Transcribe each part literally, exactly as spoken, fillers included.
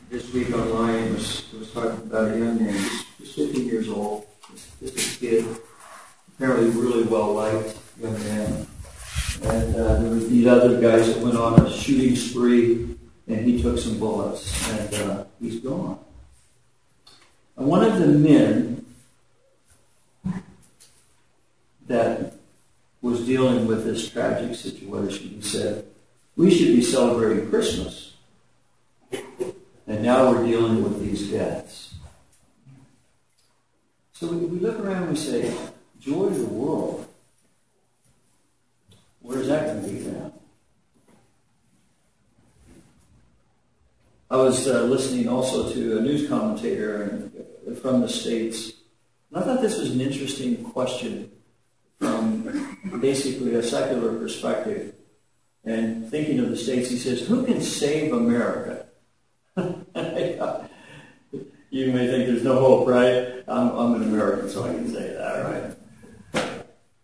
this week online was, was talking about a young man, just, just fifteen years old, just, just a kid, apparently really well-liked young man. And uh, there were these other guys that went on a shooting spree, and he took some bullets, and uh, he's gone. And one of the men that was dealing with this tragic situation, he said, we should be celebrating Christmas. And now we're dealing with these deaths. So we, we look around and we say, joy of the world. Where's that going to be now? I was uh, listening also to a news commentator and, from the States. And I thought this was an interesting question from basically a secular perspective. And thinking of the States, he says, who can save America? You may think there's no hope, right? I'm, I'm an American, so I can say that, right?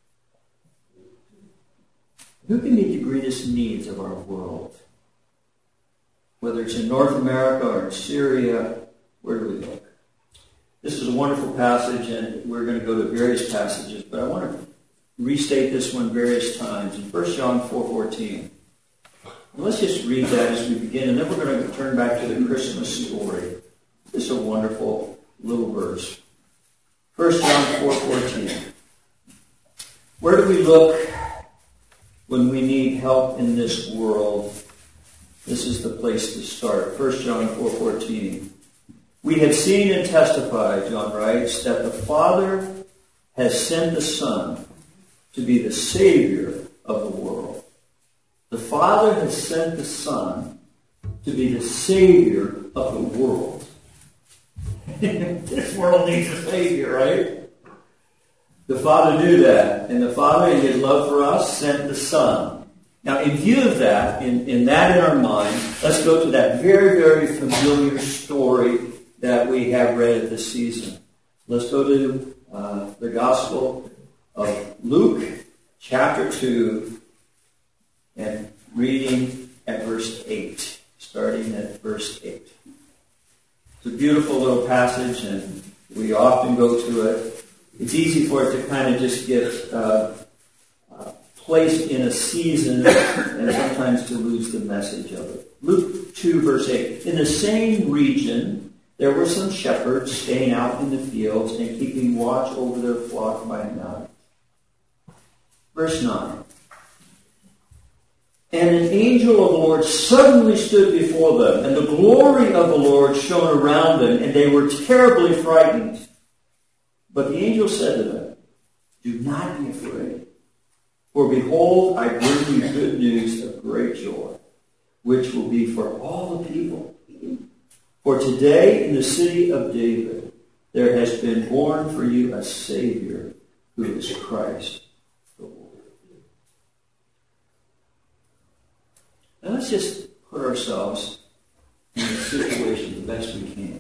Who can meet the greatest needs of our world? Whether it's in North America or in Syria, where do we look? This is a wonderful passage, and we're going to go to various passages, but I want to restate this one various times. In First John four fourteen. Let's just read that as we begin, and then we're going to turn back to the Christmas story. This is a wonderful little verse. First John four fourteen. Where do we look when we need help in this world? This is the place to start. First John four fourteen. We have seen and testified, John writes, that the Father has sent the Son to be the Savior of the world. The Father has sent the Son to be the Savior of the world. This world needs a Savior, right? The Father knew that, and the Father, in His love for us, sent the Son. Now, in view of that, in, in that in our mind, let's go to that very, very familiar story that we have read this season. Let's go to uh, the Gospel of Luke, chapter two, and reading at verse eight, starting at verse eight. It's a beautiful little passage, and we often go to it. It's easy for it to kind of just get uh, uh, placed in a season and sometimes to lose the message of it. Luke two, verse eight. In the same region, there were some shepherds staying out in the fields and keeping watch over their flock by night. Verse nine. And an angel of the Lord suddenly stood before them, and the glory of the Lord shone around them, and they were terribly frightened. But the angel said to them, do not be afraid, for behold, I bring you good news of great joy, which will be for all the people. For today in the city of David there has been born for you a Savior, who is Christ the Lord. Now let's just put ourselves in the situation the best we can.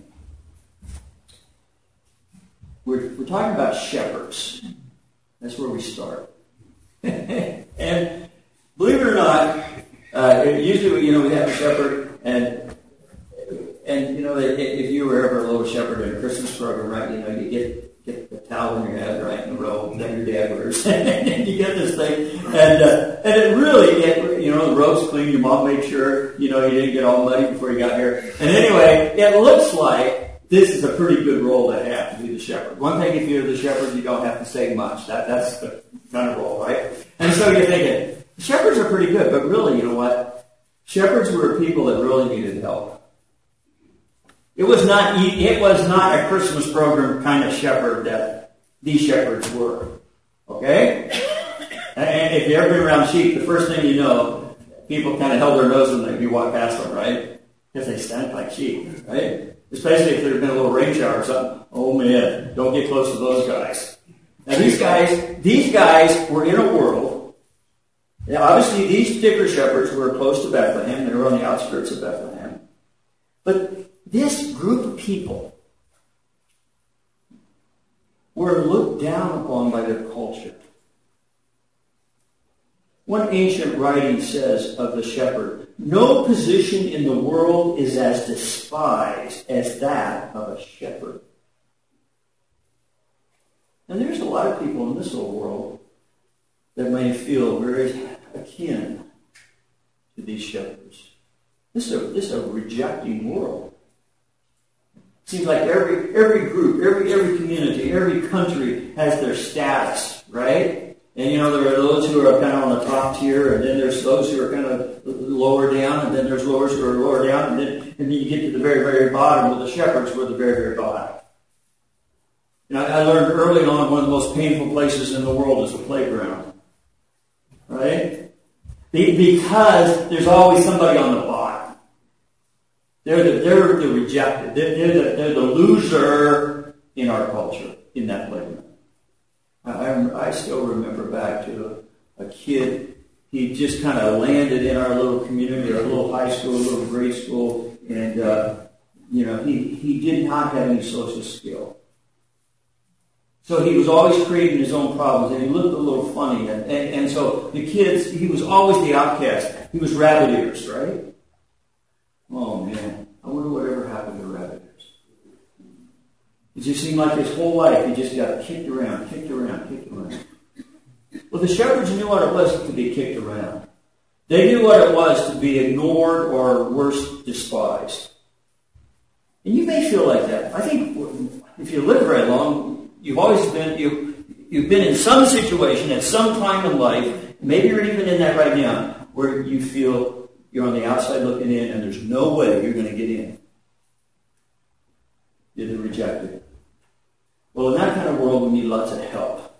We're, we're talking about shepherds. That's where we start. And believe it or not, uh, usually, you know, we have a shepherd, and and you know, if you were ever a little shepherd in a Christmas program, right? You know, you get get the towel in your head, right, and the robe that your dad wears, and you get this thing, and uh, and it really, it, you know, the robe's clean. Your mom made sure, you know, you didn't get all muddy before you got here. And anyway, it looks like this is a pretty good role to have to be the shepherd. One thing, if you're the shepherd, you don't have to say much. That that's the kind of role, right? And so you're thinking, shepherds are pretty good, but really, you know what? Shepherds were people that really needed help. It was not it was not a Christmas program kind of shepherd that these shepherds were. Okay? And if you've ever been around sheep, the first thing you know, people kind of held their nose when you walk past them, right? Because they stank like sheep, right? Especially if there's been a little rain shower or something. Oh man, don't get close to those guys. Now these guys, these guys were in a world. Now obviously these particular shepherds were close to Bethlehem. They were on the outskirts of Bethlehem. But this group of people were looked down upon by their culture. One ancient writing says of the shepherd, no position in the world is as despised as that of a shepherd. And there's a lot of people in this old world that may feel very akin to these shepherds. This is a, this is a rejecting world. It seems like every every group, every every community, every country has their status, right? And you know, there are those who are kind of on the top tier, and then there's those who are kind of lower down, and then there's those who are lower down, and then, and then you get to the very, very bottom, where the shepherds were the very, very bottom. And I, I learned early on one of the most painful places in the world is the playground. Right? Be, because there's always somebody on the bottom. They're the, they're the rejected. They're, they're, the, they're the loser in our culture, in that playground. I, I still remember back to a, a kid. He just kind of landed in our little community, our little high school, little grade school, and uh, you know he, he did not have any social skill. So he was always creating his own problems, and he looked a little funny. And, and, and so the kids, he was always the outcast. He was rabbit ears, right? Oh man, I wonder whatever happened to rabbit ears. It just seemed like his whole life he just got kicked around, kicked around, kicked around. Well, the shepherds knew what it was to be kicked around. They knew what it was to be ignored or worse, despised. And you may feel like that. I think if you live very long, you've always been you you've been in some situation at some time in life, maybe you're even in that right now, where you feel you're on the outside looking in and there's no way you're going to get in. You're the rejected. Well, in that kind of world, we need lots of help.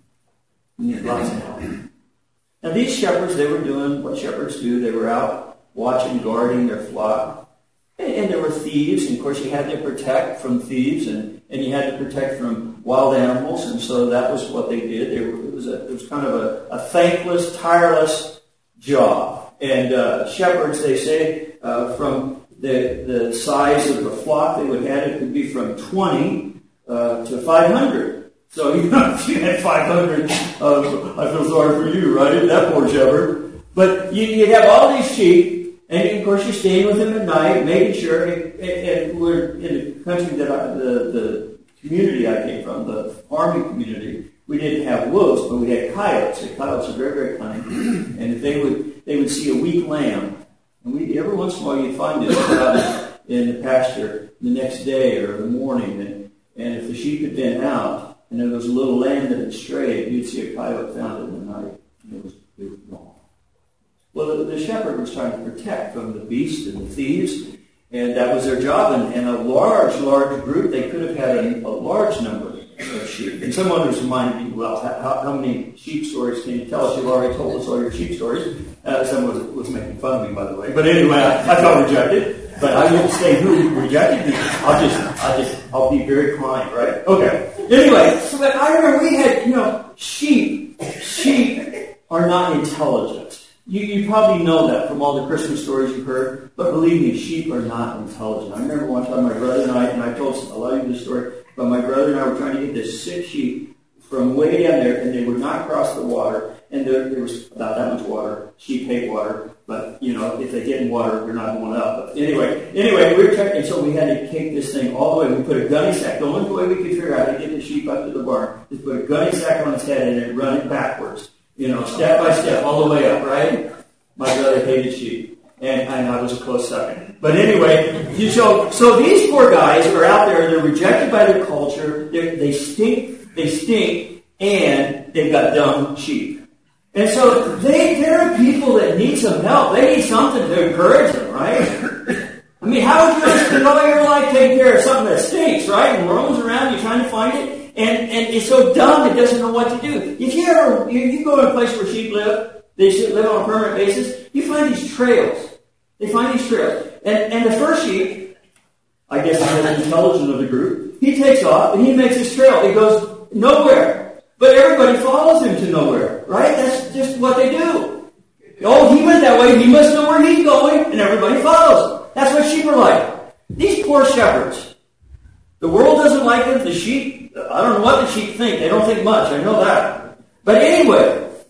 We need lots of help. Now, these shepherds, they were doing what shepherds do. They were out watching, guarding their flock. And, and there were thieves. And, of course, you had to protect from thieves. And, and you had to protect from wild animals. And so that was what they did. They were, it, was a, it was kind of a, a thankless, tireless job. And uh, shepherds, they say, uh, from the, the size of the flock they would have, it could be from twenty uh, to five hundred. So, you know, if you had five hundred, uh, I feel sorry for you, right? That poor shepherd. But you, you'd have all these sheep, and of course you're staying with them at night, making sure, and, and we're in the country that I, the, the community I came from, the farming community, we didn't have wolves, but we had coyotes. The coyotes are very, very cunning. And if they would, they would see a weak lamb, and we, every once in a while you'd find it out in the pasture the next day or the morning. And, and if the sheep had been out and there was a little lamb that had strayed, you'd see a coyote found it in the night. And it was, it was gone. Well, the, the shepherd was trying to protect from the beast and the thieves, and that was their job. And, and a large, large group, they could have had a, a large number of sheep. And someone was reminding me, well, how, how many sheep stories can you tell us? You've already told us all your sheep stories. Uh, someone was, was making fun of me, by the way. But anyway, I, I felt rejected. But I won't say who rejected me. I'll just, I'll just, I'll be very kind, right? Okay. Anyway, so but I remember we had, you know, sheep. Sheep are not intelligent. You, you probably know that from all the Christmas stories you've heard. But believe me, sheep are not intelligent. I remember one time my brother and I, and I told a lot of you this story, but my brother and I were trying to get this sick sheep from way down there, and they would not cross the water. And there, there was about that much water. Sheep hate water, but you know, if they get in water, they're not going up. But anyway, anyway, we were checking, so we had to take this thing all the way. We put a gunny sack. The only way we could figure out how to get the sheep up to the barn is put a gunny sack on its head and then run it backwards. You know, step by step, all the way up, right? My brother hated sheep, and, and I was a close second. But anyway, you, so so these poor guys are out there. They're rejected by their culture. They're, they stink. They stink, and they've got dumb sheep. And so they, there are people that need some help. They need something to encourage them, right? I mean, how would you spend all your life taking care of something that stinks, right? And roams around, you're trying to find it, and, and it's so dumb it doesn't know what to do. If you ever, if you go to a place where sheep live, they live on a permanent basis, you find these trails. They find these trails. And, and the first sheep, I guess the most intelligent of the group, he takes off and he makes his trail. He goes nowhere. But everybody follows him to nowhere, right? That's just what they do. Oh, he went that way. He must know where he's going, and everybody follows him. That's what sheep are like. These poor shepherds. The world doesn't like them. The sheep, I don't know what the sheep think. They don't think much. I know that. But anyway,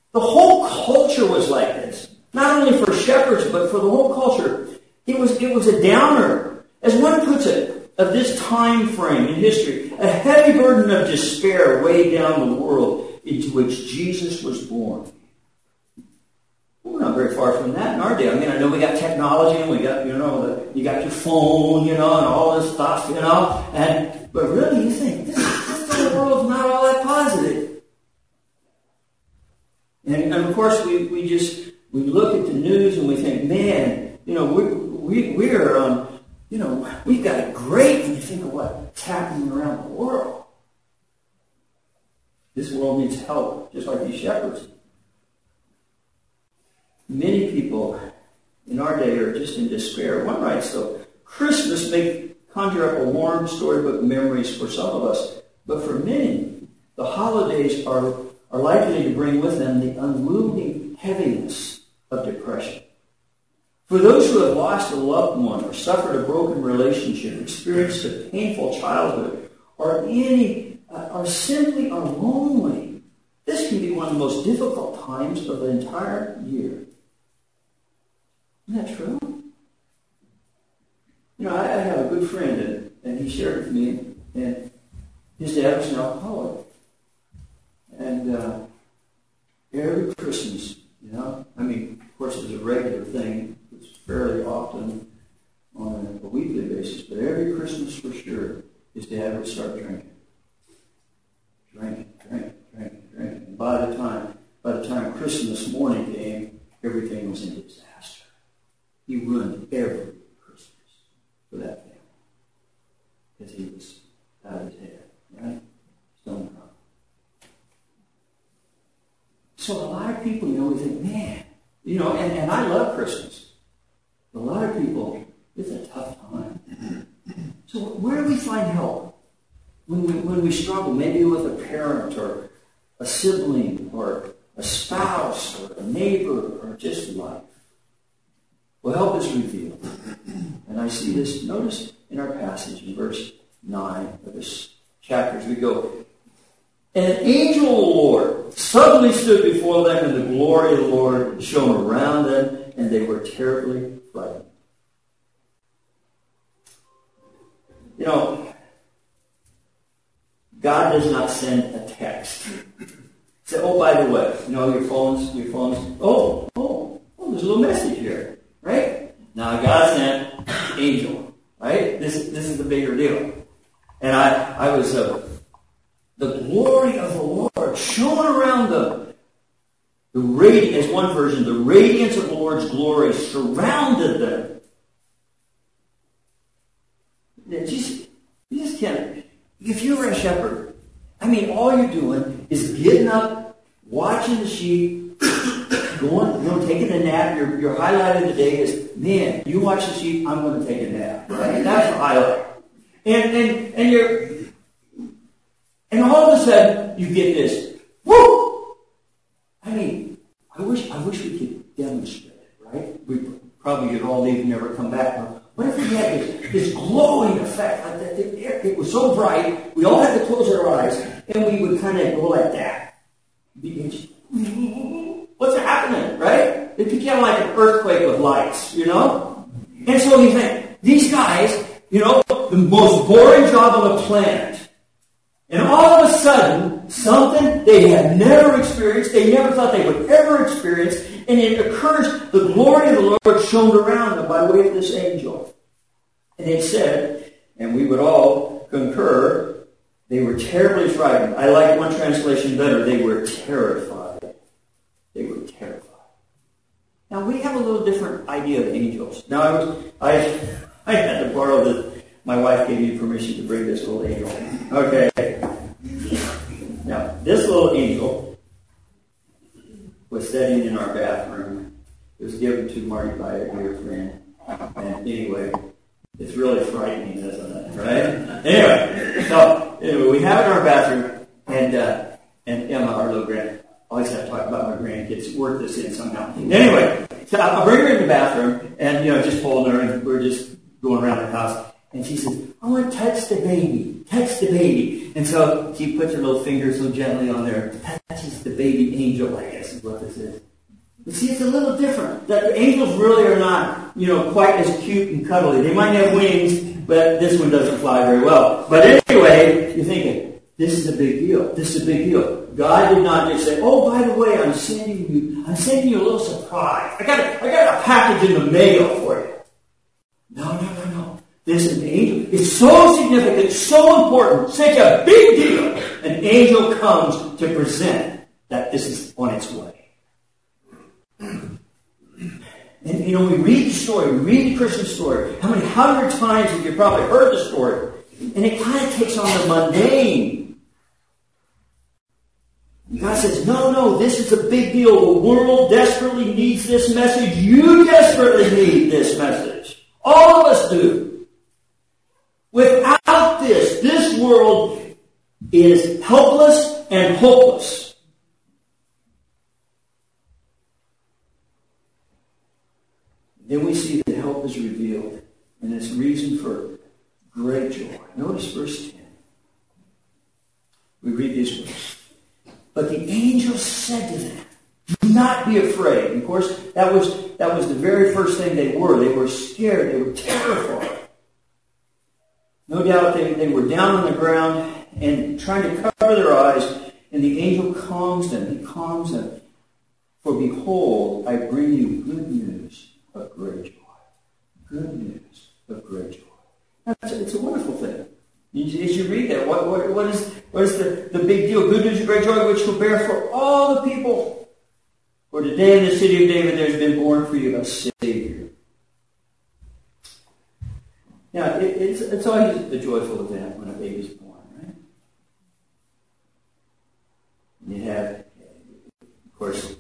The whole culture was like this. Not only for shepherds, but for the whole culture. It was, it was a downer. As one puts it, of this time frame in history, a heavy burden of despair weighed down the world into which Jesus was born. We're not very far from that in our day. I mean, I know we got technology and we got, you know, the, you got your phone, you know, and all this stuff, you know. And but really, you think this, this whole world's not all that positive. And, and of course, we, we just we look at the news and we think, man, you know, we we we're um, you know, we've got it great when you think of what's happening around the world. This world needs help, just like these shepherds. Many people in our day are just in despair. One writes, though, Christmas may conjure up a warm storybook memories for some of us, but for many, the holidays are, are likely to bring with them the unmoving heaviness of depression. For those who have lost a loved one or suffered a broken relationship, experienced a painful childhood, or any, uh, or simply are lonely, this can be one of the most difficult times of the entire year. Isn't that true? You know, I, I have a good friend, and, and he shared with me, and his dad was an alcoholic. And uh, every Christmas, you know, I mean, of course, it was a regular thing. It was fairly often on a, a weekly basis, but every Christmas for sure, his dad would start drinking. Drinking, drinking, drinking, drinking. And by the time, by the time Christmas morning came, everything was in disaster. He ruined every Christmas for that family because he was out of his head, right? Stone drunk. So a lot of people, you know, we think, man, you know, and, and I love Christmas. But a lot of people, it's a tough time. So where do we find help when we when we struggle? Maybe with a parent or a sibling or a spouse or a neighbor or just life. Well, help is revealed. And I see this, notice in our passage in verse nine of this chapter as we go. And an angel of the Lord suddenly stood before them, and the glory of the Lord shone around them, and they were terribly frightened. You know, God does not send a text. Say, oh, by the way, you know, your phones, your phones, oh, oh, oh, there's a little message here. Right? Now God sent an angel. Right? This, this is the bigger deal. And I, I was, uh, the glory of the Lord shone around them. The radi- as one version, the radiance of the Lord's glory surrounded them. You just, you just can't. If you were a shepherd, I mean, all you're doing is getting up, watching the sheep, going, you know, taking a nap. Your, your highlight of the day is, man, you watch the sheep, I'm going to take a nap. Right? That's the highlight. And and and you're, and all of a sudden you get this, whoo! I mean, I wish I wish we could demonstrate it, right? We probably could all leave and never come back. What if we had this, this glowing effect like that? It, it was so bright, we all had to close our eyes, and we would kind of go like that. What's happening, right? It became like an earthquake with lights, you know? And so you think, these guys, you know, the most boring job on the planet. And all of a sudden, something they had never experienced, they never thought they would ever experience, and it occurs, the glory of the Lord shone around them by way of this angel. And it said, and we would all concur, they were terribly frightened. I like one translation better, they were terrified. They were terrified. Now, we have a little different idea of angels. Now, I was, I, I had to borrow this. My wife gave me permission to bring this little angel. Okay. Now, this little angel was sitting in our bathroom. It was given to Marty by a dear friend. And anyway, it's really frightening, isn't it? Right? Anyway, so anyway, we have it in our bathroom, and uh, and Emma, our little grand, always have to talk about my grandkids. Work this in somehow. Anyway, so I'll bring her in the bathroom, and you know, just holding her, and we're just going around the house. And she says, I want to touch the baby, touch the baby. And so she puts her little finger so gently on there, touches the baby angel, I guess. is what this is. But see, it's a little different. The angels really are not, you know, quite as cute and cuddly. They might have wings, but this one doesn't fly very well. But anyway, you're thinking, this is a big deal. This is a big deal. God did not just say, oh, by the way, I'm sending you, I'm sending you a little surprise. I got a, I got a package in the mail for you. No, no, no, no. This is an angel. It's so significant, so important, such a big deal. An angel comes to present that this is on its way. And, you know, we read the story, we read the Christian story. How many hundred times have you probably heard the story? And it kind of takes on the mundane. And God says, no, no, this is a big deal. The world desperately needs this message. You desperately need this message. All of us do. Without this, this world is helpless and hopeless. Then we see that help is revealed, and it's reason for great joy. Notice verse ten. We read these words. But the angel said to them, do not be afraid. And of course, that was, that was the very first thing they were. They were scared. They were terrified. No doubt they, they were down on the ground and trying to cover their eyes, and the angel calms them. He calms them. For behold, I bring you good news of great joy. Good news of great joy. That's, it's a wonderful thing. You, as you read that, what, what, what is, what is the, the big deal? Good news of great joy, which will bear for all the people. For today in the city of David there has been born for you a Savior. Now, it, it's, it's always a joyful event when a baby is born, right? And you have, of course,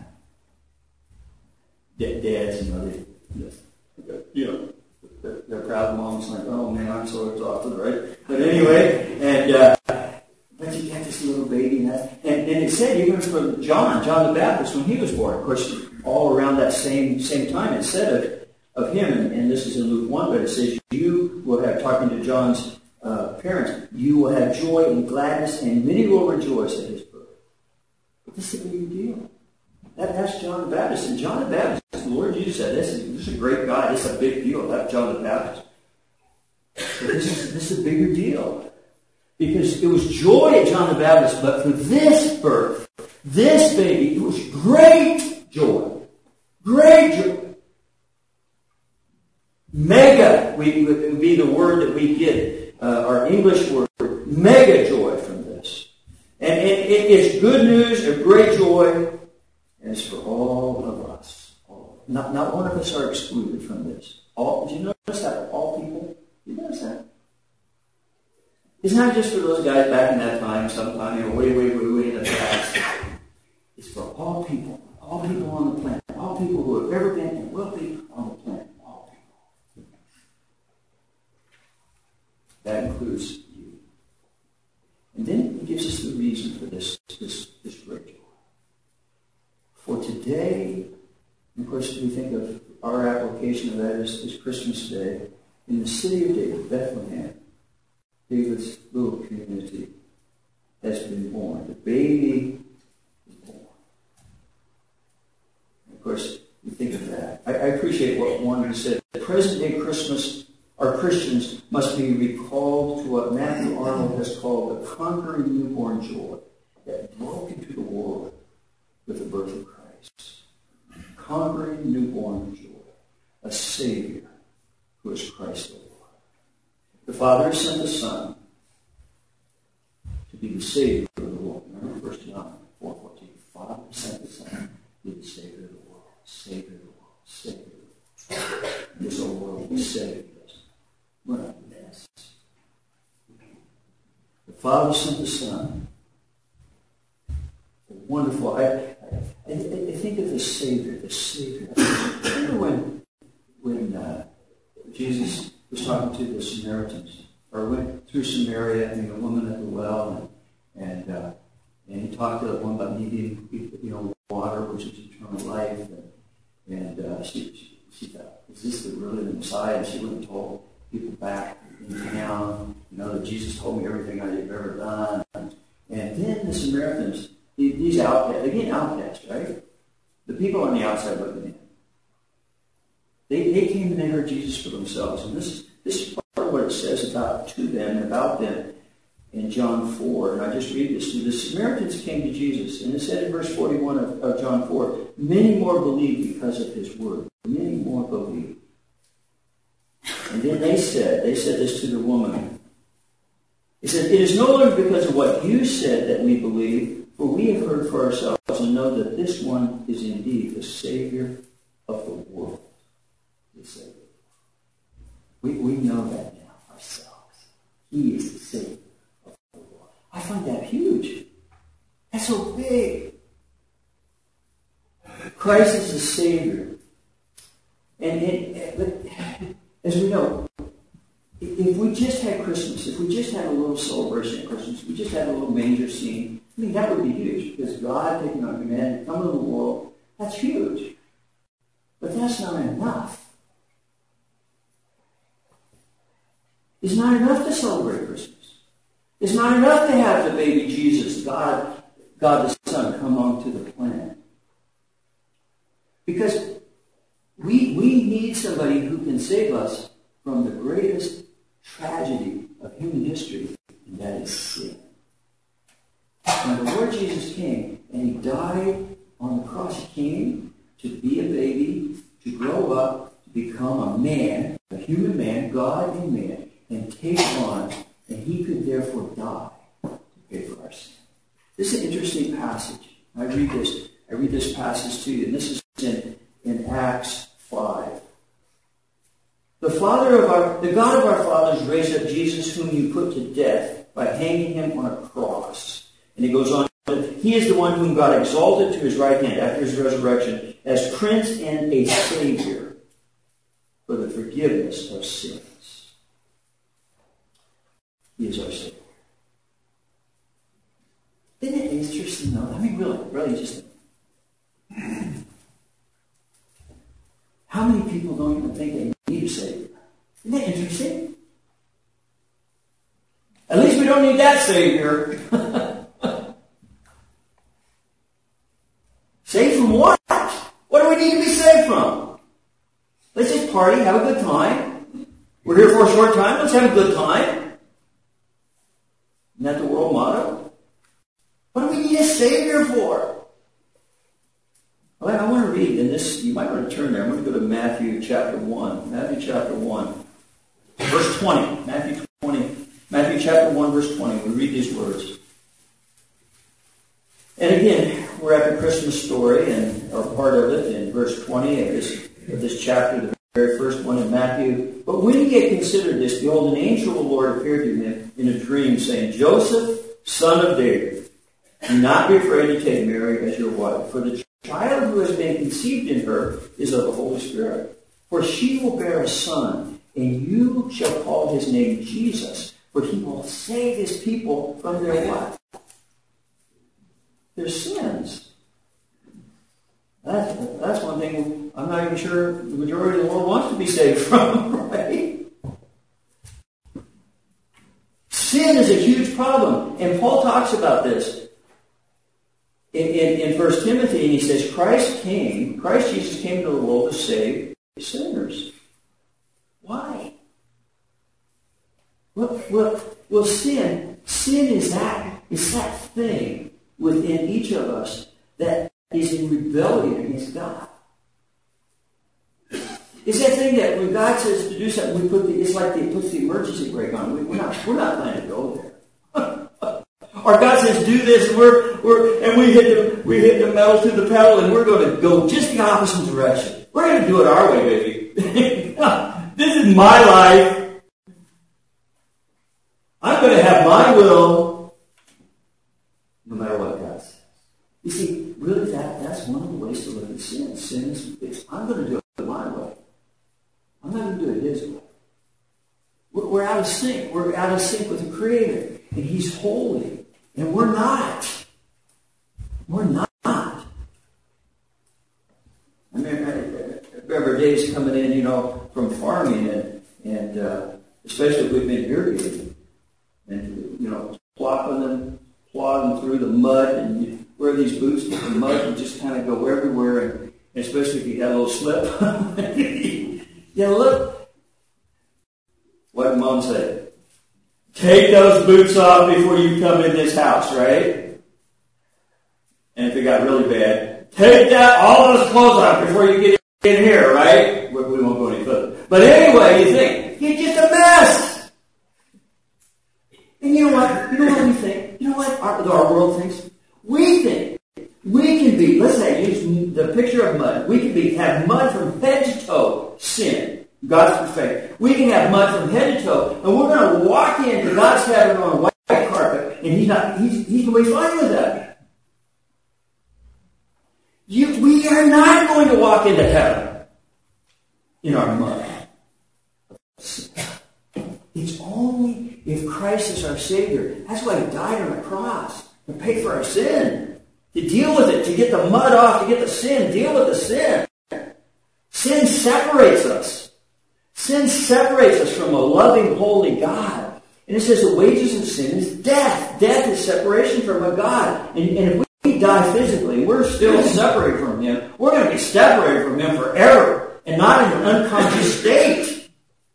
dads, you know, they, you know, they're, they're proud moms, like, oh man, I'm so exhausted, right? But anyway, and uh, but you got this little baby, and, that, and and it said even from John, John the Baptist, when he was born, of course, all around that same same time, it said of, of him, and, and this is in Luke one, but it says you will have, talking to John's uh, parents, you will have joy and gladness, and many will rejoice at his birth. But this is a big deal. That, that's John the Baptist. And John the Baptist, the Lord Jesus said, this is, this is a great guy. This is a big deal. That's John the Baptist. But this is, this is a bigger deal. Because it was joy at John the Baptist, but for this birth, this baby, it was great joy. Great joy. Mega we, would be the word that we get, uh, our English word, mega joy from this. And it, it is good news of great joy. And it's for all of us. All. Not, not one of us are excluded from this. All, did you notice that? All people? Did you notice that? It's not just for those guys back in that time, sometime, you know, way, way, way, way in the past. It's for all people. All people on the planet. All people who have ever been and will be on the planet. All people. That includes you. And then it gives us the reason for this, this, this great joy. For today, and of course we think of our application of that as, as Christmas Day, in the city of David, Bethlehem, David's little community has been born. The baby is born. And of course, we think of that. I, I appreciate what one said. Present-day Christmas, our Christians must be recalled to what Matthew Arnold has called the conquering newborn joy that broke into the world with the birth of Christ. Conquering newborn joy. A Savior who is Christ the Lord. The Father sent the Son to be the Savior of the world. Remember First John four fourteen. The Father sent the Son to be the Savior of the world. Savior of the world. Savior of the world. And this old world will be saved. We're not a mess. The Father sent the Son. Wonderful. I, I, I think of the Savior, the Savior. Remember when, when uh, Jesus was talking to the Samaritans, or went through Samaria and the woman at the well, and and, uh, and he talked to that one about needing, you know, water, which is eternal life, and, and uh, she, she, she thought, is this the, really the Messiah? And she went and told people back in town, you know, that Jesus told me everything I've ever done. And then the Samaritans, these outcasts, again, outcasts, right? The people on the outside looking in. They, they came and they heard Jesus for themselves. And this is, this is part of what it says about to them and about them in John four. And I just read this to you. The Samaritans came to Jesus. And it said in verse forty-one of, of John four, many more believed because of his word. Many more believed. And then they said, they said this to the woman. He said, it is no longer because of what you said that we believe, for we have heard for ourselves and know that this one is indeed the Savior of the world. The Savior. We, we know that now ourselves. He is the Savior of the world. I find that huge. That's so big. Christ is the Savior. And, and but as we know, if we just had Christmas, if we just had a little celebration at Christmas, we just had a little manger scene, I mean, that would be huge, because God taking on humanity, come into the world, that's huge. But that's not enough. It's not enough to celebrate Christmas. It's not enough to have the baby Jesus, God, God the Son, come onto the planet. Because we, we need somebody who can save us from the greatest tragedy of human history, and that is sin. When the Lord Jesus came, and he died on the cross, he came to be a baby, to grow up, to become a man, a human man, God and man, and take on, and he could therefore die to pay for our sin. This is an interesting passage. I read this, I read this passage to you, and this is in, in Acts five. The Father of our, the God of our fathers raised up Jesus, whom you put to death by hanging him on a cross. And he goes on, he is the one whom God exalted to his right hand after his resurrection as Prince and a Savior for the forgiveness of sins. He is our Savior. Isn't it interesting though? I mean, really, really just... How many people don't even think they need a Savior? Isn't that interesting? At least we don't need that Savior. Saved from what? What do we need to be saved from? Let's just party, have a good time. We're here for a short time, let's have a good time. Isn't that the world motto? What do we need a Savior for? Well, I want to read in this, you might want to turn there. I'm going to go to Matthew chapter one. Matthew chapter one. Verse twenty. Matthew twenty. Matthew chapter one, verse twenty. We read these words. And again, we're at the Christmas story, and or part of it, in verse twenty of this, of this chapter, the very first one in Matthew. But when he had considered this, behold, an angel of the Lord appeared to him in a dream, saying, Joseph, son of David, do not be afraid to take Mary as your wife, for the child who has been conceived in her is of the Holy Spirit. For she will bear a son, and you shall call his name Jesus, for he will save his people from their what? Their sins. That's, that's one thing I'm not even sure the majority of the world wants to be saved from, right? Sin is a huge problem, and Paul talks about this. In, in, in First Timothy, and he says, Christ came, Christ Jesus came to the world to save sinners. Why? Well, well, well sin, sin is that, is that thing within each of us that is in rebellion against God. It's that thing that when God says to do something, we put the, it's like it puts the emergency brake on. We, we're not, we're not planning to go there. Or God says, do this, and we're, we're and we hit the we hit the metal to the pedal, and we're going to go just the opposite direction. We're going to do it our way, baby. This is my life. I'm going to have my will, no matter what God says. You see, really, that that's one of the ways to live in sin. Sin is, is I'm going to do it my way. I'm not going to do it His way. We're, we're out of sync. We're out of sync with the Creator, and He's holy. And we're not. We're not. I mean, I remember days coming in, you know, from farming, and, and uh, especially if we've been irrigating, and, you know, plopping them, plodding through the mud, and you, wear these boots that the mud would just kind of go everywhere, and especially if you had a little slip. You look, what did Mom say? Take those boots off before you come in this house, right? And if it got really bad, take that all those clothes off before you get in here, right? We won't go any further. But anyway, you think, you're just a mess. And you know what? You know what we think? You know what our, our world thinks? We think we can be, let's say, use the picture of mud. We can be have mud from head to toe, sin. God's perfect. We can have mud from head to toe, and we're going to walk into God's heaven on a white carpet, and He's not. He's, he's going to be fine with that. You, we are not going to walk into heaven in our mud. It's only if Christ is our Savior. That's why He died on the cross to pay for our sin, to deal with it, to get the mud off, to get the sin, deal with the sin. Sin separates us. Sin separates us from a loving, holy God. And it says the wages of sin is death. Death is separation from a God. And, and if we die physically, we're still separated from Him. We're going to be separated from Him forever and not in an unconscious state.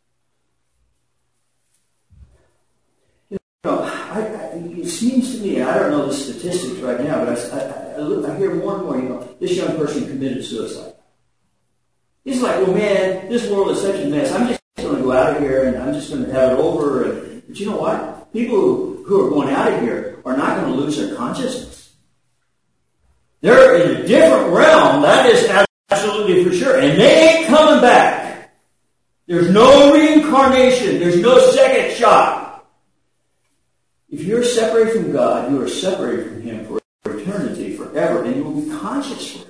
You know, I, I, it seems to me, I don't know the statistics right now, but I, I, I, look, I hear more and more, you know, this young person committed suicide. He's like, well, man, this world is such a mess. I'm just going to go out of here and I'm just going to have it over. And, but you know what? People who, who are going out of here are not going to lose their consciousness. They're in a different realm. That is absolutely for sure. And they ain't coming back. There's no reincarnation. There's no second shot. If you're separated from God, you are separated from Him for eternity, forever, and you will be conscious forever.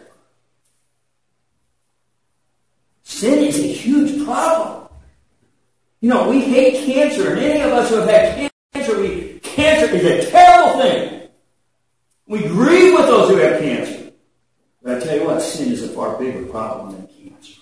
Sin is a huge problem. You know, we hate cancer, and any of us who have had cancer, we, cancer is a terrible thing. We grieve with those who have cancer. But I tell you what, sin is a far bigger problem than cancer.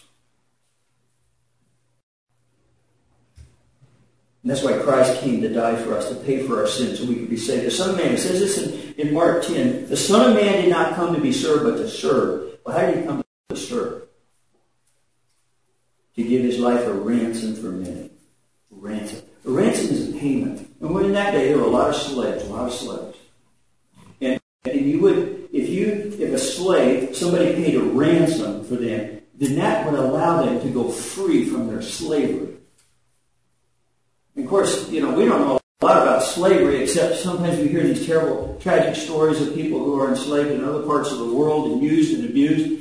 And that's why Christ came to die for us, to pay for our sins, so we could be saved. The Son of Man, it says this in, in Mark ten, the Son of Man did not come to be served, but to serve. Well, how did He come to serve? To give His life a ransom for many. A ransom. A ransom is a payment. And when in that day, there were a lot of slaves, a lot of slaves. And, and you would, if you, if a slave, somebody paid a ransom for them, then that would allow them to go free from their slavery. And of course, you know, we don't know a lot about slavery, except sometimes we hear these terrible, tragic stories of people who are enslaved in other parts of the world and used and abused.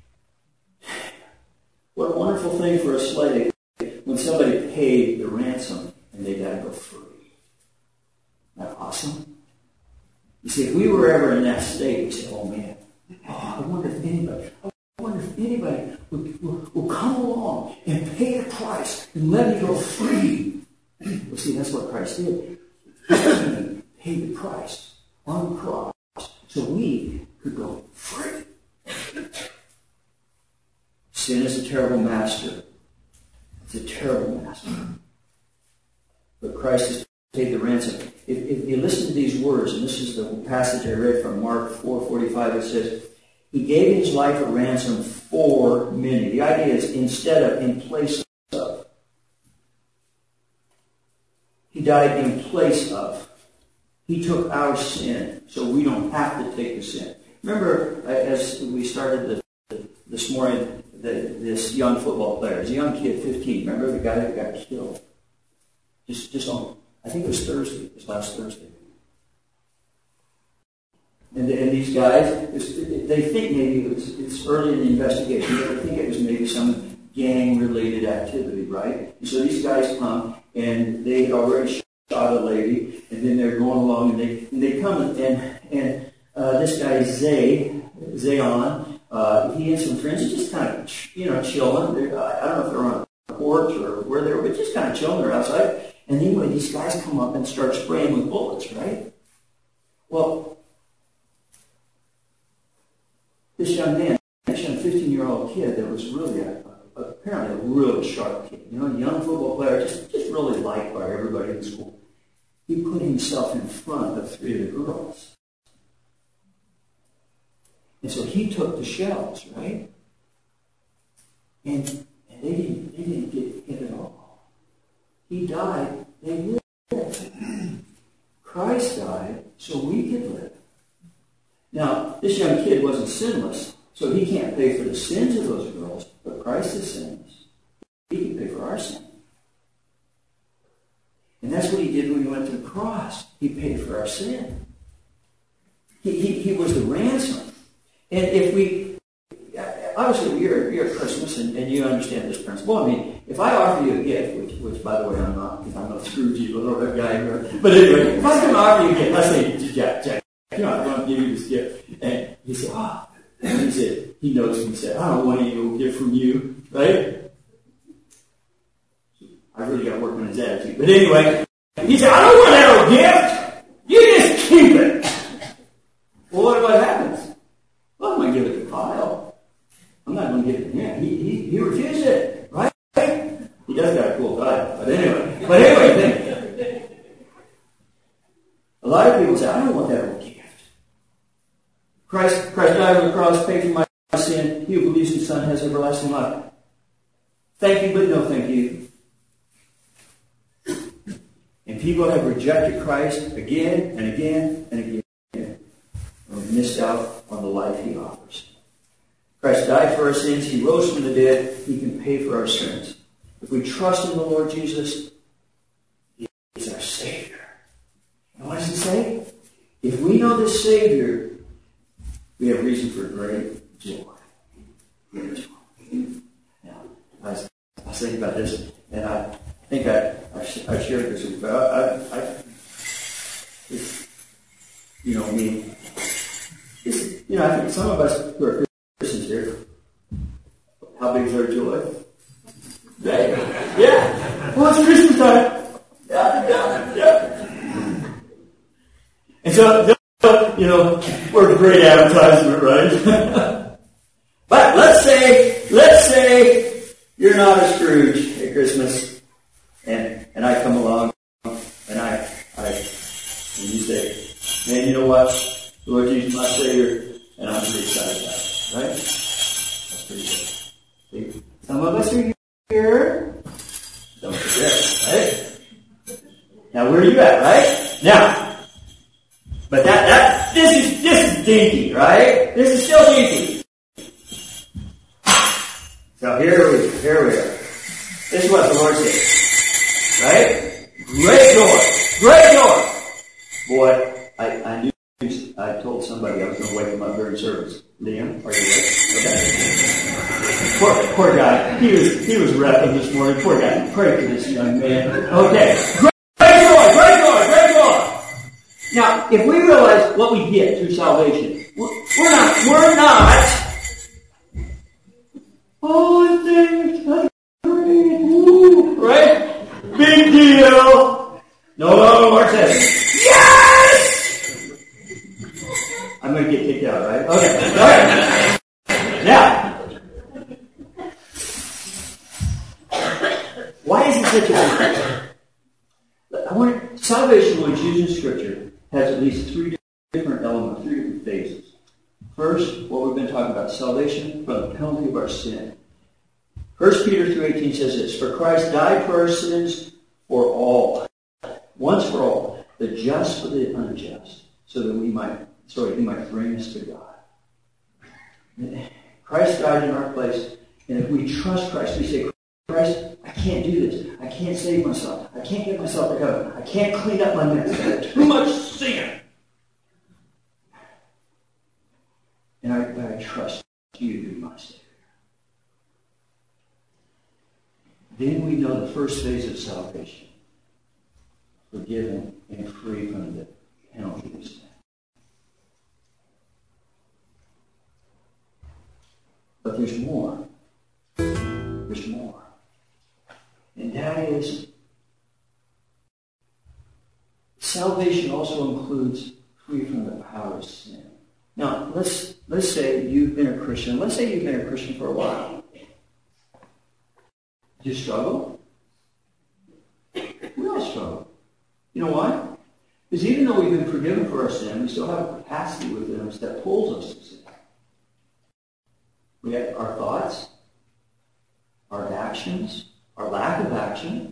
What a wonderful thing for a slave when somebody paid the ransom and they got to go free. Isn't that awesome? You see, if we were ever in that state, we say, oh man, oh, I wonder if anybody, I wonder if anybody will, will, will come along and pay the price and let me go free. Well, see, that's what Christ did. He paid the price on the cross so we could go free. Sin is a terrible master. It's a terrible master. But Christ has paid the ransom. If, if you listen to these words, and this is the passage I read from Mark four forty-five, it says, He gave His life a ransom for many. The idea is instead of, in place of. He died in place of. He took our sin, so we don't have to take the sin. Remember, as we started the, this morning, The, this young football player. He's a young kid, fifteen. Remember the guy that got killed? Just, just on, I think it was Thursday. It was last Thursday. And, and these guys, they think maybe it was, it's early in the investigation, but they think it was maybe some gang-related activity, right? And so these guys come, and they already shot a lady, and then they're going along, and they and they come, and and uh, this guy Zay, Zayon, Uh, he and some friends are just kind of, you know, chilling. They're, I don't know if they're on a porch or where they were, but just kind of chilling. They're outside. And anyway, these guys come up and start spraying with bullets, right? Well, this young man, this young fifteen-year-old kid that was really, a, a, apparently a really sharp kid, you know, a young football player, just, just really liked by everybody in school. He put himself in front of three of the girls. And so he took the shells, right? And, and they didn't they didn't get hit at all. He died, they lived. Christ died so we could live. Now, this young kid wasn't sinless, so he can't pay for the sins of those girls, but Christ is sinless. He can pay for our sin. And that's what he did when he went to the cross. He paid for our sin. He, he, he was the ransom. And if we, obviously you're, you're at Christmas and, and you understand this principle. I mean, if I offer you a gift, which, which by the way, I'm not, I'm not Scrooge, or that guy, but anyway, if I can offer you a gift, let's say, Jack, Jack, you know, I want to give you this gift. And he said, oh, and he said, he knows, he said, I don't want any gift from you, right? I really got to work on his attitude. But anyway, he said, I don't want that old gift. You just keep it. Well, what, what happens? Well, I'm going to give it to Kyle. I'm not going to give it to him. He, he, he refused it, right? He does got a cool Kyle. But anyway, but anyway, then, a lot of people say, I don't want that old gift. Christ, Christ died on the cross, paid for my sin. He who believes in the Son has everlasting life. Thank you, but no thank you. And people have rejected Christ again and again and again and missed out on the life he offers. Christ died for our sins. He rose from the dead. He can pay for our sins. If we trust in the Lord Jesus, He is our Savior. And what does it say? If we know this Savior, we have reason for great joy. Great joy. Now, I was, I was thinking about this, and I think I, I, I shared this with you, but I, I, I it's, you know, me, it's, you know, I think some of us who are Christians here, how big is our joy? Yeah, yeah. Well, it's Christmas time. Yeah, yeah, yeah. And so, you know, we're a great advertisement, right? But let's say, let's say you're not a Scrooge at Christmas, and and I come along, and I, I, and you say, man, you know what? The Lord Jesus, my Savior, and I'm pretty excited about it, right? That's pretty good. See? Some of us are here. Don't forget, right? Now, where are you at, right? Now, but that, that, this is, this is dinky, right? This is still dinky. So here we, here we are. This is what the Lord said, right? Great joy, great joy. Boy, I, I knew, I told somebody I was going to wake him up during service. Liam, are you awake? Okay. Poor, poor guy. He was, he was repping this morning. Poor guy. Pray for this young man. Okay. Great, great joy, great joy, great joy. Now, if we realize what we get through salvation, we're not, we're not, oh, things are great, woo, right? Big deal. No, no, Mark says, yes! I'm going to get kicked out, right? Okay, all right. Now, why is it such a big deal? I want salvation, when it's used in Scripture, has at least three different elements, three different phases. First, what we've been talking about, salvation from the penalty of our sin. First Peter two eighteen says this, for Christ died for our sins for all, once for all, the just for the unjust, so that we might, sorry, He might bring us to God. Christ died in our place, and if we trust Christ, we say, Christ, I can't do this. I can't save myself. I can't get myself to heaven. I can't clean up my mess. I have too much sin. And I, but I trust you to be my Savior. Then we know the first phase of salvation. Forgiven and free from the penalty of sin. But there's more. There's more. And that is, salvation also includes free from the power of sin. Now, let's let's say you've been a Christian. Let's say you've been a Christian for a while. Do you struggle? We all struggle. You know why? Because even though we've been forgiven for our sin, we still have a capacity within us that pulls us to sin. We have our thoughts, our actions, our lack of action.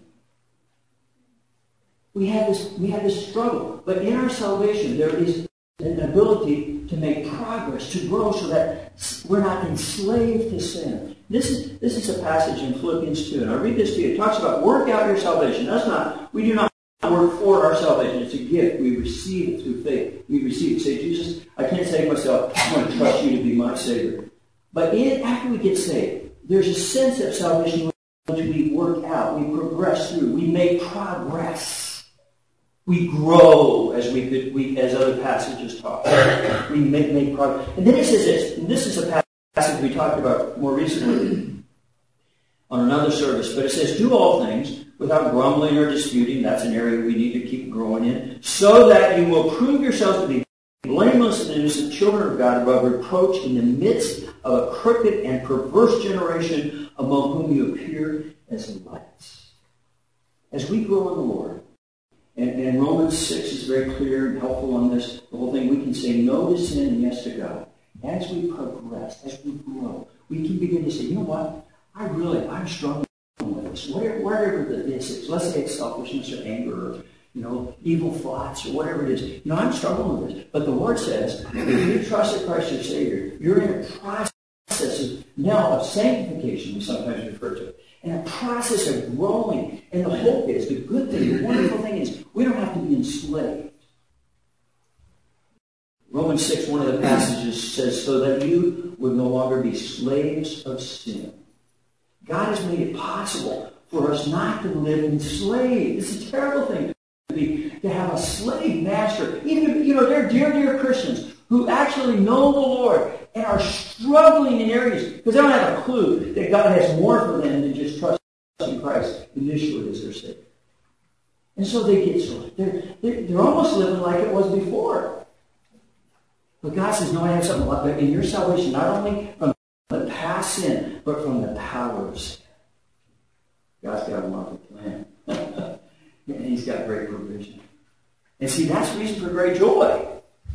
We have this, we have this struggle. But in our salvation, there is an ability to make progress, to grow so that we're not enslaved to sin. This is, this is a passage in Philippians two, and I read this to you. It talks about work out your salvation. That's not, we do not work for our salvation. It's a gift. We receive it through faith. We receive it. Say, Jesus, I can't save myself. I want to trust you to be my Savior. But in, after we get saved, there's a sense of salvation which we work out. We progress through. We make progress. We grow, as we could, we, as other passages talk. We make, make progress. And then it says this, and this is a passage we talked about more recently on another service, but it says, do all things without grumbling or disputing. That's an area we need to keep growing in, so that you will prove yourselves to be blameless and innocent children of God above reproach in the midst of a crooked and perverse generation among whom you appear as lights. As we grow in the Lord, and, and Romans six is very clear and helpful on this, the whole thing, we can say no to sin and yes to God. As we progress, as we grow, we can begin to say, you know what? I really, I'm struggling with this. Whatever, whatever this is. Let's say it's selfishness or anger or, you know, evil thoughts or whatever it is. You know, I'm struggling with this. But the Lord says, if you trust in Christ your Savior, you're in a process of, now of sanctification, we sometimes refer to it, and a process of growing. And the hope is, the good thing, the wonderful thing is, we don't have to be enslaved. Romans six, one of the passages says, so that you would no longer be slaves of sin. God has made it possible for us not to live enslaved. It's a terrible thing to be, to have a slave master. Even, you know, there are dear, dear Christians who actually know the Lord and are struggling in areas because they don't have a clue that God has more for them than just trusting Christ initially as their Savior. And so they get so, they're, they're, they're almost living like it was before. But God says, no, I have something like that in your salvation, not only from the past sin, but from the power of sin. God's got a wonderful plan. And He's got great provision. And see, that's reason for great joy.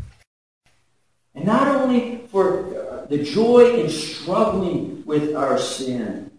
And not only for the joy in struggling with our sin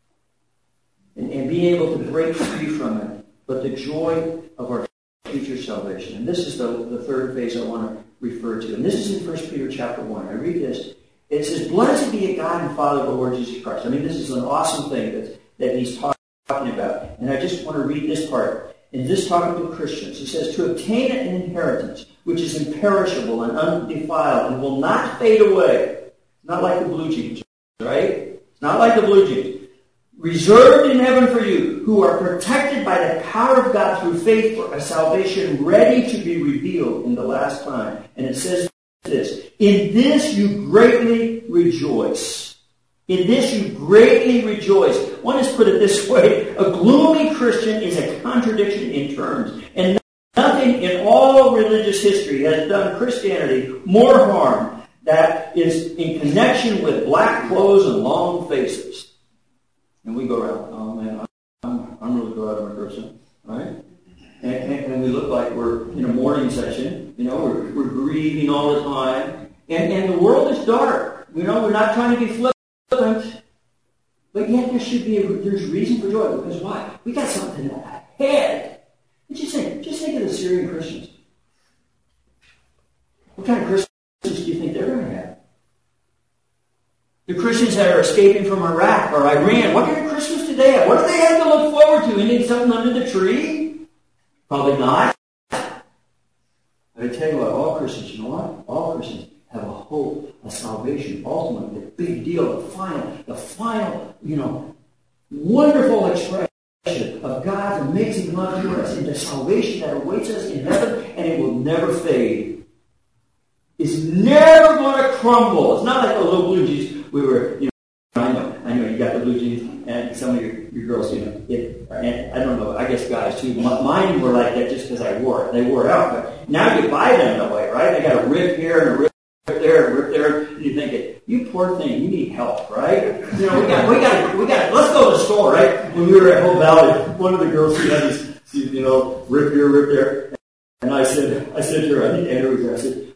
and, and being able to break free from it, but the joy of our future salvation. And this is the, the third phase I want to refer to. And this is in First Peter chapter one. I read this. It says, blessed be a God and Father of the Lord Jesus Christ. I mean, this is an awesome thing that, that he's talking about. And I just want to read this part. And this talking to Christians. It says, to obtain an inheritance which is imperishable and undefiled and will not fade away. Not like the blue jeans, right? It's not like the blue jeans. Reserved in heaven for you, who are protected by the power of God through faith for a salvation ready to be revealed in the last time. And it says this, in this you greatly rejoice. In this you greatly rejoice. One has put it this way, a gloomy Christian is a contradiction in terms. And nothing in all religious history has done Christianity more harm that is in connection with black clothes and long faces. And we go around, oh man, I'm, I'm really glad I'm a Christian, right? And, and, and we look like we're in a mourning session, you know, we're, we're grieving all the time. And, and the world is dark. You know, we're not trying to be flippant. But yet there should be, a, there's reason for joy. Because why? We got something ahead. And just think, just think of the Syrian Christians. What kind of Christians do you think they're going to have? The Christians that are escaping from Iraq or Iran, what kind of Christmas do they have? What do they have to look forward to? Anything something under the tree? Probably not. But I tell you what, all Christians, you know what? All Christians have a hope, a salvation, ultimately, the big deal, the final, the final, you know, wonderful expression of God's amazing love to us and the salvation that awaits us in heaven, and it will never fade. It's never going to crumble. It's not like the little blue jeans. We were, you know, I know, I know you got the blue jeans, and some of your, your girls, you know, it, and I don't know, I guess guys too. Mine were like that just because I wore it. They wore it out, but now you buy them that way, right? They got a rip here and a rip there and a rip there, and you think, you poor thing, you need help, right? You know, we got, we got, we got. Let's go to the store, right? When we were at Hope Valley, one of the girls, she had this, you know, rip here, rip there, and I said, I said to her, I think Andrew was there, I said,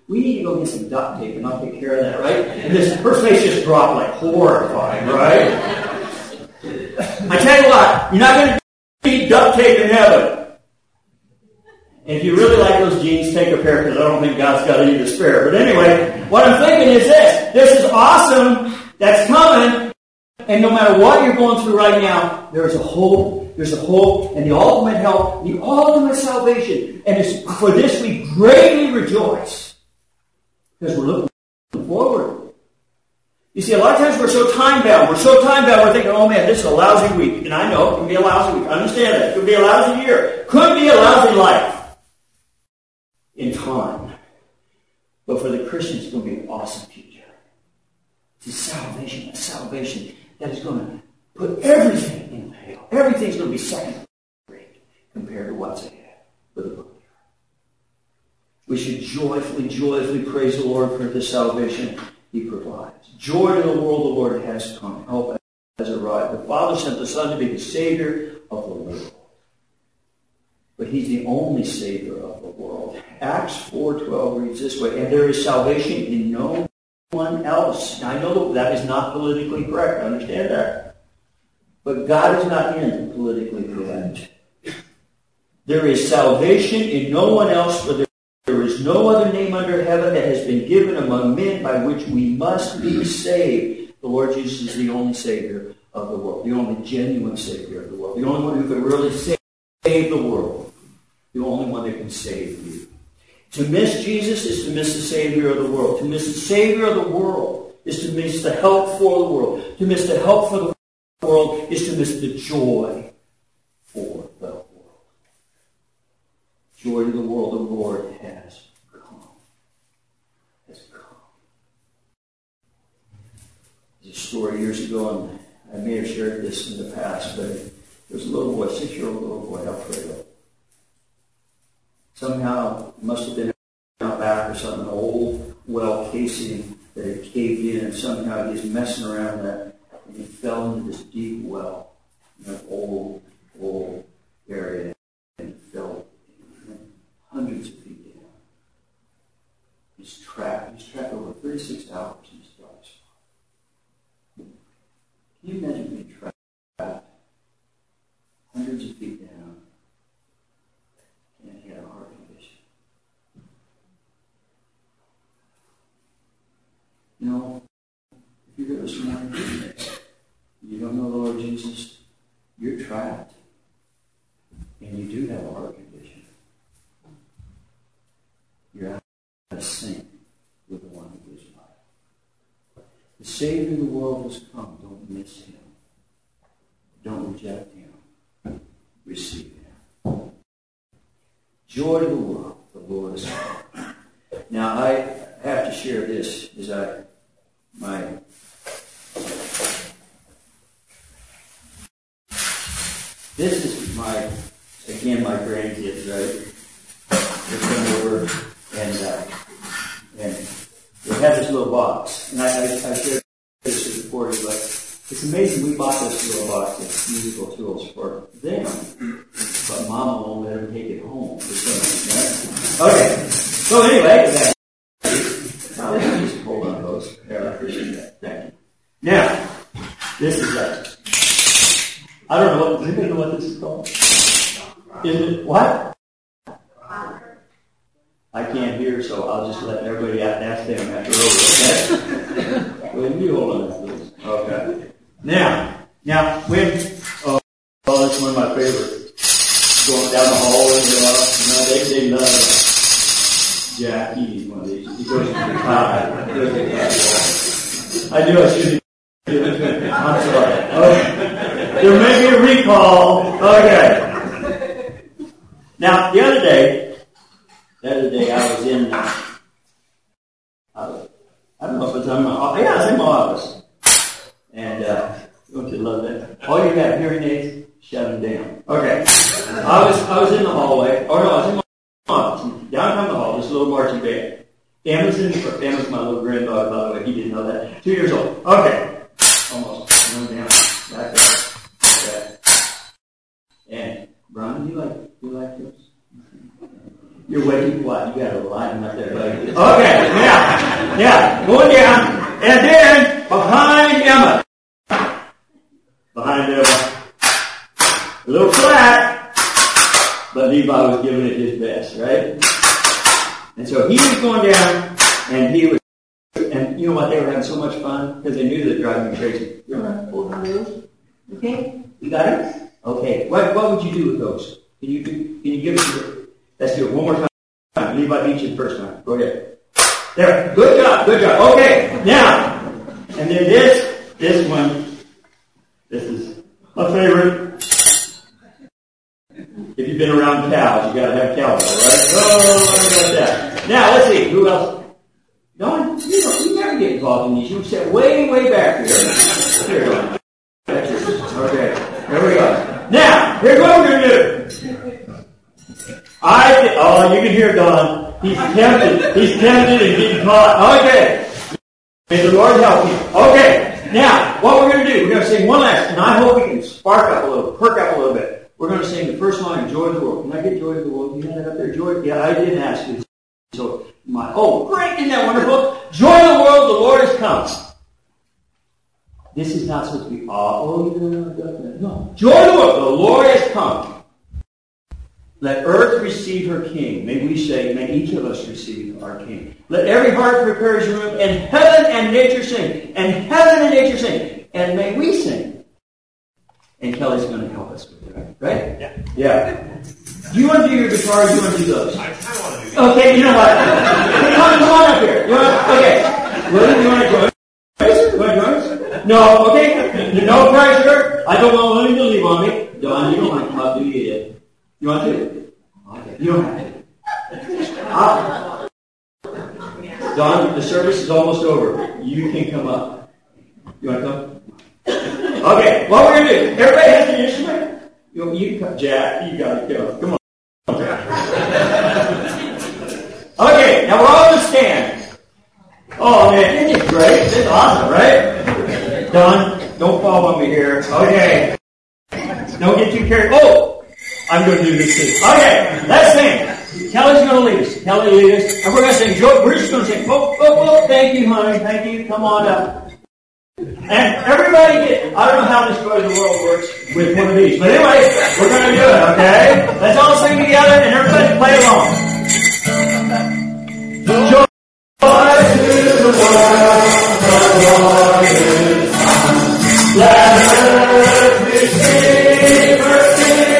We need to go get some duct tape and I'll take care of that, right? And this her face just dropped like horrified, right? I tell you what, you're not going to need duct tape in heaven. And if you really like those jeans, take a pair, because I don't think God's got any to spare. But anyway, what I'm thinking is this. This is awesome. That's coming. And no matter what you're going through right now, there's a hope. There's a hope and the ultimate help, the ultimate salvation. And it's, for this we greatly rejoice. Because we're looking forward. You see, a lot of times we're so time-bound. We're so time-bound, we're thinking, oh man, this is a lousy week. And I know it can be a lousy week. I understand that. It could be a lousy year. Could be a lousy life. In time. But for the Christians, it's going to be an awesome future. It's a salvation, a salvation that is going to put everything in the hell. Everything's going to be second rate compared to what's ahead for the believer. We should joyfully, joyfully praise the Lord for the salvation He provides. Joy to the world, the Lord has come. Help has arrived. The Father sent the Son to be the Savior of the world. But He's the only Savior of the world. Acts four twelve reads this way, and there is salvation in no one else. Now, I know that is not politically correct. I understand that. But God is not in politically correct. There is salvation in no one else, for there is no other name under heaven that has been given among men by which we must be saved. The Lord Jesus is the only Savior of the world, the only genuine Savior of the world, the only one who can really save the world. The only one that can save you. To miss Jesus is to miss the Savior of the world. To miss the Savior of the world is to miss the help for the world. To miss the help for the world is to miss the joy for the world. Joy to the world, the Lord has come. Has come. There's a story years ago, and I may have shared this in the past, but there was a little boy, a six-year-old little boy, Alfredo. Somehow, it must have been out back or something, an old well casing that had caved in, and somehow he's messing around that, and he fell into this deep well, in an old, old area, and he fell hundreds of feet down. He's trapped. He's trapped over thirty-six hours in this dark spot. Can you imagine being trapped hundreds of feet down? And he had a heart condition. You know, if you're here this morning, you don't know the Lord Jesus, you're trapped. And you do have a heart condition. You're out of sync with the one who gives life. The Savior of the world has come. Don't miss Him. Don't reject Him. Receive Him. Joy to the world, the Lord is come. Now, I have to share this as I, my, this is my, again, my grandkids, right? They come over, and, uh, and they have this little box. And I, I, I shared this before, but it's amazing we bought this little box of musical tools for them. But Mama won't let him take it home for some reason, right? Okay. So anyway, that, I'll just hold on those. There, I appreciate that. Thank you. Now, this is that. I don't know what, does anybody know what this is called? Is it what? I can't hear, so I'll just let everybody ask them after over, okay? Well, you hold on, please. Okay. Now, now, when, oh, oh, that's one of my favorites. Going down the hallway, you know, you know they, they love Jack. He's one of these. He goes to the tide. He goes to the tide. I knew I shouldn't do it. I'm sorry. Okay. There may be a recall. Okay. Now, the other day, the other day I was in, uh, I, was, I don't know if it's in my office. Yeah, I was in my office. And, uh, don't you love that? All you got hearing aids, shut them down. Okay. I was I was in the hallway, or no, I was in my office. Down the hall, this little marching band. Emerson, Emerson's my little granddaughter, by the way. He didn't know that. Two years old. Okay. Almost. One down. Back up. Okay. And, Brian, you like, you like this? You're way too quiet. You got a line right there, buddy. Okay, yeah, yeah, going down, and then behind Emma, behind Emma, a little flat, but Levi was giving it his best, right? And so he was going down, and he was, and you know what? They were having so much fun because they knew they'd drive me crazy. You want to hold on to those? Okay, you got it. Okay, what what would you do with those? Can you do? Can you give it to? Let's do it one more time. Levi beat you the first time. Go ahead. There. Good job. Good job. Okay. Now, and then this, this one, this is my favorite. If you've been around cows, you got to have cowbell, right? Oh, what about that? Now, let's see. Who else? No, you know, you never get involved in these. You sit way, way back here. Here we go. That's yours. Okay. Here we go. Now, here's what we're going to do. I th- oh, you can hear Don. He's tempted. He's tempted and getting caught. Okay. May the Lord help you. Okay. Now, what we're going to do, we're going to sing one last, and I hope we can spark up a little, perk up a little bit. We're going to sing the first line of Joy of the World. Can I get Joy of the World? You had it up there, Joy? Yeah, I didn't ask you. So, my, oh, great. Isn't that wonderful? Joy of the world, the Lord has come. This is not supposed to be, oh, no. Joy of the world, the Lord has come. Let earth receive her King. May we say, may each of us receive our King. Let every heart prepare his room, and heaven and nature sing. And heaven and nature sing. And may we sing. And Kelly's going to help us with it, right? Yeah. Yeah. Do you want to do your guitar, or do you want to do those? I kind of want to do those. Okay, you know what? Come on, come on up here. You want, okay. William, you want to join us? You want to join us? No, okay. No pressure. I don't want William to leave on me. Don, you don't want to come up, do you yet? You want to? Okay. You don't have to. Ah. Don, the service is almost over. You can come up. You want to come? Okay, what we're going to do, everybody has an instrument. You, you come, Jack, you got to go. Come on. Okay, now we're all going to stand. Oh, man, isn't it great? This is awesome, right? Don, don't fall on me here. Okay. Don't get too carried. Oh! I'm going to do this too. Okay, let's sing. Kelly's going to lead us. Kelly lead us. And we're going to sing. We're just going to sing. Oh, oh, oh, thank you, honey. Thank you. Come on up. And everybody get, I don't know how this Joy of the World works with one of these. But anyway, we're going to do it, okay? Let's all sing together and everybody play along. Joy to the world, the Lord is come. Let earth receive her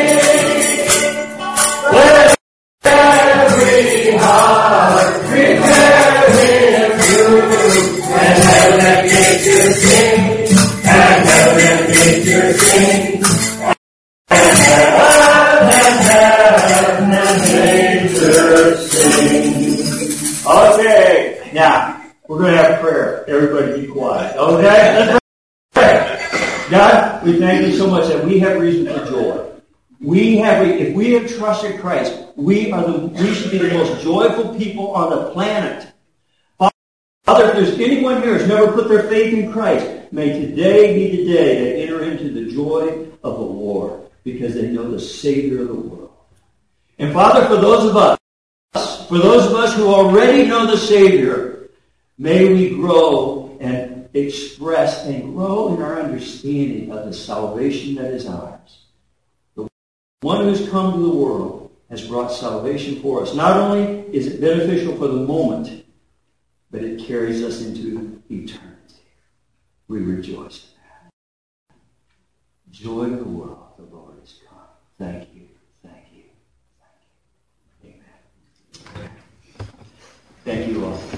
Let every heart prepare his room, and heaven and nature sing, and heaven and nature sing, and heaven and heaven and nature sing. Okay, now we're going to have prayer. Everybody be quiet. Okay, let's pray. God, we thank you so much that we have reason for joy. We have, if we have trusted Christ, we are the, we should be the most joyful people on the planet. Father, if there's anyone here who's never put their faith in Christ, may today be the day they enter into the joy of the Lord, because they know the Savior of the world. And Father, for those of us, for those of us who already know the Savior, may we grow and express and grow in our understanding of the salvation that is ours. One who has come to the world has brought salvation for us. Not only is it beneficial for the moment, but it carries us into eternity. We rejoice in that. Joy of the world, the Lord has come. Thank you, thank you, thank you. Amen. Thank you all.